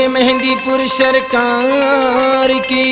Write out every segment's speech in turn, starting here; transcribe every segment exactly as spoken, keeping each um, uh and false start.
बोले मेहंदीपुर सरकार की।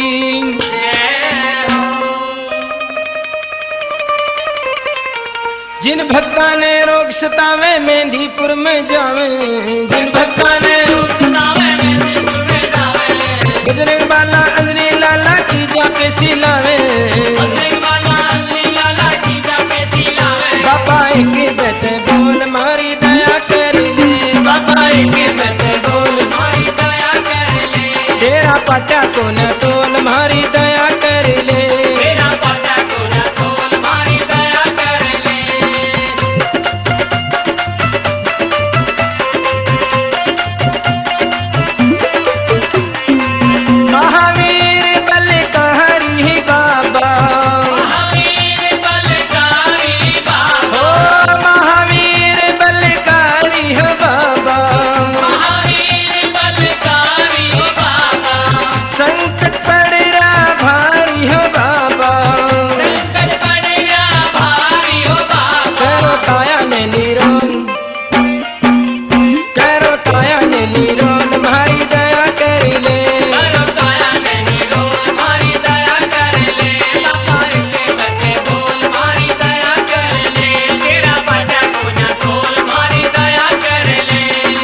जिन भक्ता ने रोग सतावे मेहंदीपुर में जावे, जिन भक्ता ने रोग सतावे मेहंदीपुर में जावे, बजरंग बाला अंजनी लाला की जाके सिलावे, बजरंग बाला अंजनी लाला की जाके सिलावे। बाबा एक बेटे बोल मारी दया कर ले, बाबा एक बेटे बोल मारी दया कर ले, तेरा पाटा को न तोल मारी दया कर ले, तेरा पाटा को न तोल मारी दया कर ले। महावीर बलकारी बाबा, महावीर बलकारी बाबा, ओ महावीर बलकारी हो बाबा, महावीर बलकारी हो बाबा। संकट पड़ रहा भारी हो बाबा, संकट पड़ रहा भारी हो बाबा। करो काया ने निरोन, करो काया ने निरोन मारी दया कर ले, करो काया ने निरोन मारी दया कर ले। बाबा के बच्चे बोल मारी दया कर ले, तेरा पाटा को न तोल मारी दया कर ले।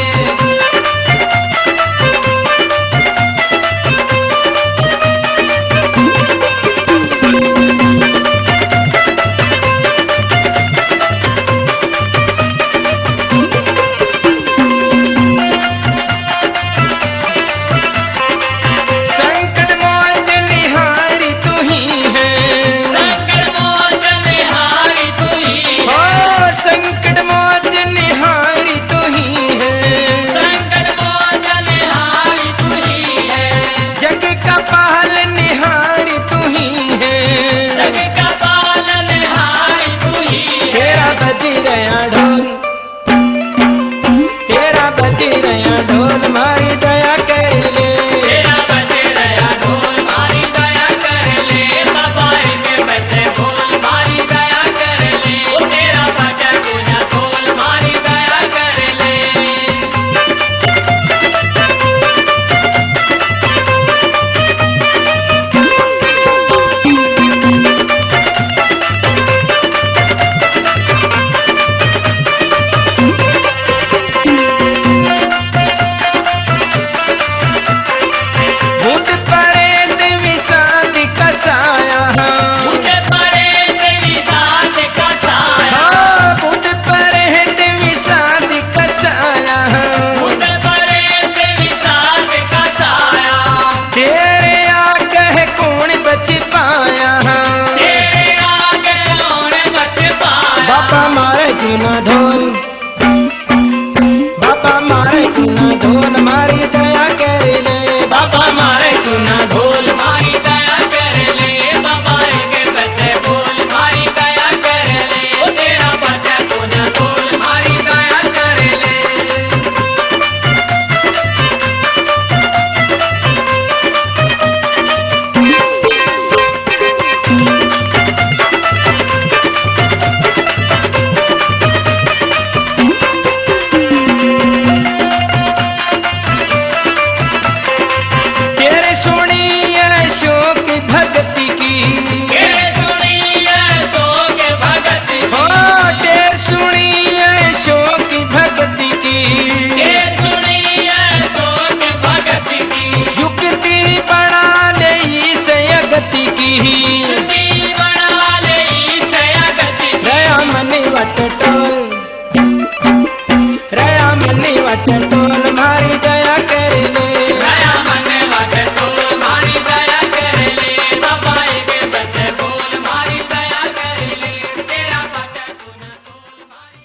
संकट मोच निहारी तू ही है, संकट मोच निहारी तू ही है, ओ संकट मोच निहारी तू ही है, संकट मोच निहारी तू ही है। जग का पाल निहारी तू ही है, जग का पाल निहारी तू ही है। तेरा बजी रहा ढोल, तेरा बजी रहा ढोल मारी दया कर ले, तेरा बजी रहा ढोल मारी दया कर ले। बाबा के बच्चे बोल मारी दया कर ले, ओ तेरा बच्चा को न बोल मारी दया कर ले। भूत प्रेत विषाद का साया, भूत प्रेत विषाद का साया, भूत प्रेत विषाद का साया, भूत प्रेत विषाद का साया। तेरे आगे कौन बच पाया, तेरे आगे कौन बच पाया। बाबा मारे गुना धो